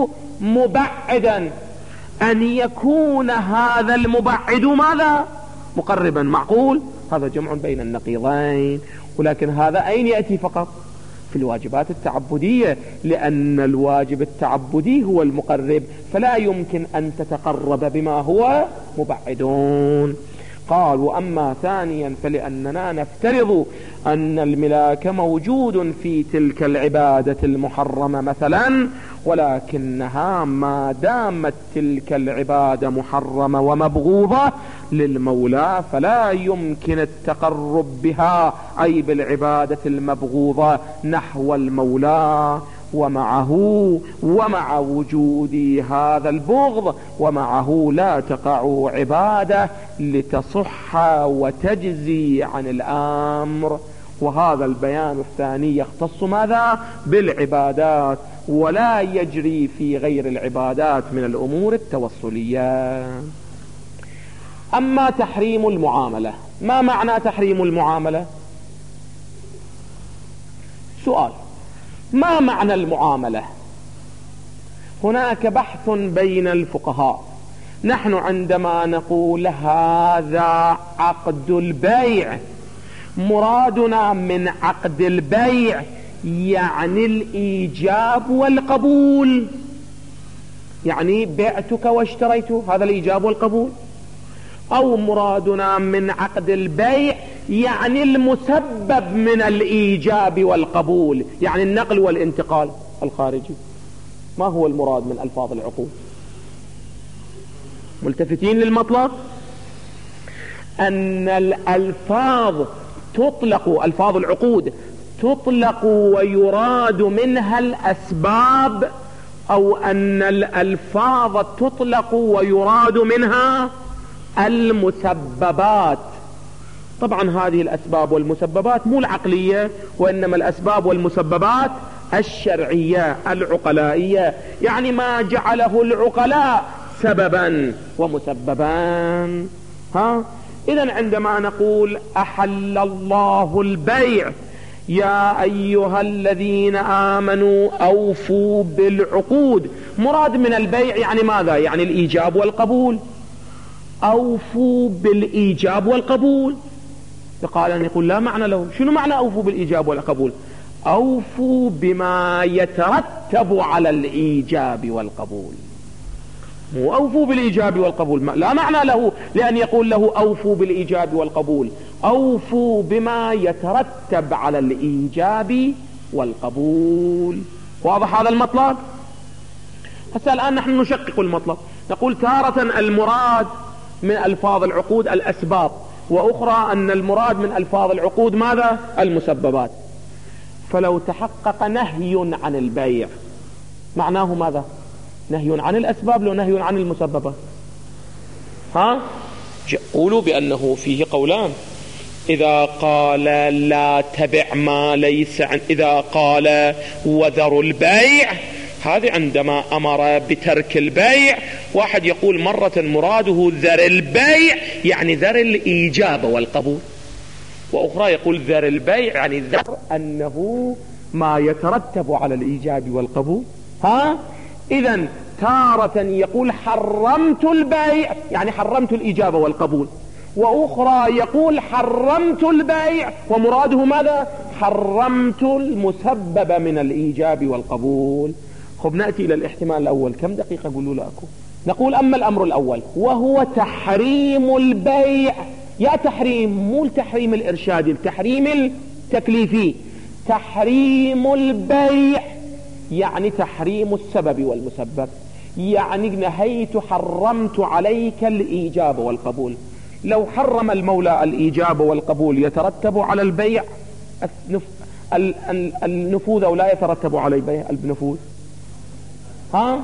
مبعدا، أن يكون هذا المبعد ماذا؟ مقربا. معقول؟ هذا جمع بين النقيضين. ولكن هذا أين يأتي فقط؟ في الواجبات التعبدية، لأن الواجب التعبدي هو المقرب، فلا يمكن أن تتقرب بما هو مبعدون. قال وأما ثانيا فلأننا نفترض أن الملاك موجود في تلك العبادة المحرمة مثلا، ولكنها ما دامت تلك العبادة محرمة ومبغوضة للمولى فلا يمكن التقرب بها، أي بالعبادة المبغوضة، نحو المولى. ومعه ومع وجود هذا البغض ومعه لا تقع عبادة لتصح وتجزي عن الأمر. وهذا البيان الثاني يختص ماذا؟ بالعبادات، ولا يجري في غير العبادات من الأمور التوصلية. أما تحريم المعاملة، ما معنى تحريم المعاملة؟ سؤال، ما معنى المعاملة؟ هناك بحث بين الفقهاء. نحن عندما نقول هذا عقد البيع، مرادنا من عقد البيع يعني الإيجاب والقبول، يعني بعتك واشتريت، هذا الإيجاب والقبول. أو مرادنا من عقد البيع يعني المسبب من الإيجاب والقبول، يعني النقل والانتقال الخارجي. ما هو المراد من ألفاظ العقود؟ ملتفتين للمطلب أن الألفاظ تطلق، ألفاظ العقود تطلق ويراد منها الأسباب، أو أن الألفاظ تطلق ويراد منها المسببات. طبعا هذه الأسباب والمسببات مو العقلية، وإنما الأسباب والمسببات الشرعية العقلائية، يعني ما جعله العقلاء سببا ومسببا. ها إذن عندما نقول أحل الله البيع يا أيها الذين آمنوا أوفوا بالعقود، مراد من البيع يعني ماذا؟ يعني الإيجاب والقبول. أوفوا بالإيجاب والقبول. فقال أن يقول لا معنى له. شنو معنى أوفوا بالإيجاب والقبول؟ أوفوا بما يترتب على الإيجاب والقبول، مو أوفوا بالإيجاب والقبول، لا معنى له لأن يقول له أوفوا بالإيجاب والقبول. أوفوا بما يترتب على الإيجاب والقبول. واضح هذا المطلب؟ هسه الآن نحن نشقق المطلب، نقول تارة المراد من ألفاظ العقود الأسباب، وأخرى أن المراد من ألفاظ العقود ماذا؟ المسببات. فلو تحقق نهي عن البيع معناه ماذا؟ نهي عن الأسباب لو نهي عن المسببات. ها قولوا بأنه فيه قولان. إذا قال لا تبع ما ليس عن، إذا قال وذروا البيع، هذه عندما أمر بترك البيع. واحد يقول مرة مراده ذر البيع يعني ذر الإيجاب والقبول، وأخرى يقول ذر البيع يعني ذر أنه ما يترتب على الإيجاب والقبول. ها إذن تارة يقول حرمت البيع يعني حرمت الإيجاب والقبول، وأخرى يقول حرمت البيع ومراده ماذا؟ حرمت المسبب من الإيجاب والقبول. خب نأتي إلى الاحتمال الأول. كم دقيقة قولوا لأكو؟ نقول أما الأمر الأول وهو تحريم البيع، يا تحريم مو التحريم الإرشادي، التحريم التكليفي. تحريم البيع يعني تحريم السبب والمسبب، يعني نهيت حرمت عليك الإيجاب والقبول. لو حرم المولى الإيجاب والقبول يترتب على البيع النفوذ أو لا يترتب على البيع النفوذ؟ ها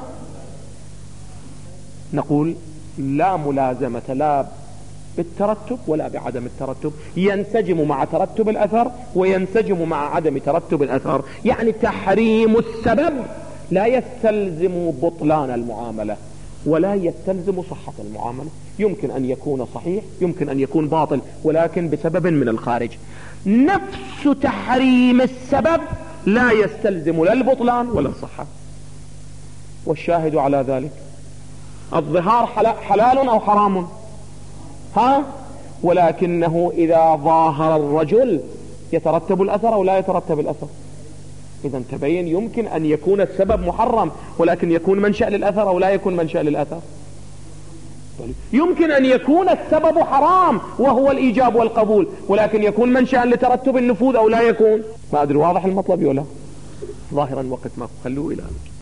نقول لا ملازمة لا بالترتب ولا بعدم الترتب، ينسجم مع ترتب الأثر وينسجم مع عدم ترتب الأثر. يعني تحريم السبب لا يستلزم بطلان المعاملة ولا يستلزم صحة المعاملة، يمكن أن يكون صحيح يمكن أن يكون باطل ولكن بسبب من الخارج. نفس تحريم السبب لا يستلزم لا البطلان ولا الصحة. والشاهد على ذلك الظهار حلال أو حرام؟ ها ولكنه إذا ظاهر الرجل يترتب الأثر أو لا يترتب الأثر. إذا تبين يمكن أن يكون السبب محرم ولكن يكون منشأ للأثر أو لا يكون منشأ للأثر. يمكن أن يكون السبب حرام وهو الإيجاب والقبول ولكن يكون منشأ لترتب النفوذ أو لا يكون. ما أدري واضح المطلب ولا؟ ظاهرا وقت ما خلوه إلى